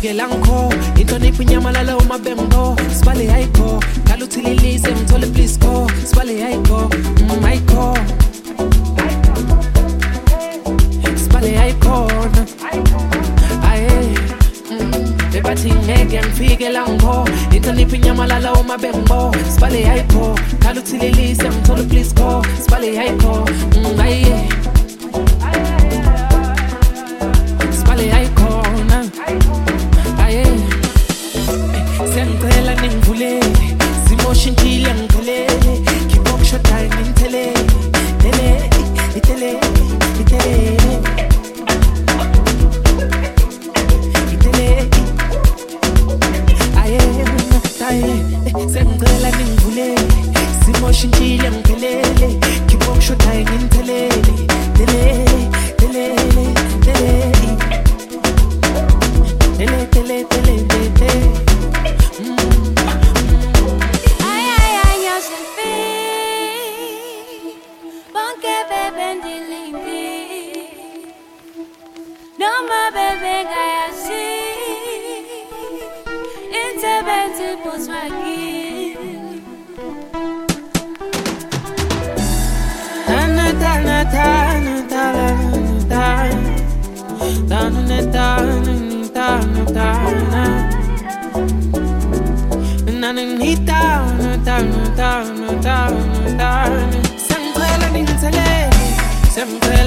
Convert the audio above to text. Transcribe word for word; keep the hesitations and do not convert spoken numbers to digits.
ngifikela ngikho inhlonipho inyamalala uma bengbo sibale ayikho kala uthililise ngithole please go sibale ayikho mm ayikho sibale ayikhona aye bebathi ngeke ngifikela ngikho inhlonipho inyamalala uma bengbo sibale ayikho kala uthililise ngithole please go sibale ayikho mm aye sibale ayikhona aye sengicela ningivulele simoshintile ngiphelele kibok shotayi nginthelele tele itele itele itele aye aye sengicela ningivulele simoshintile ngiphelele kibok shotayi nginthelele tele tele tele tele tele tele tele Sempre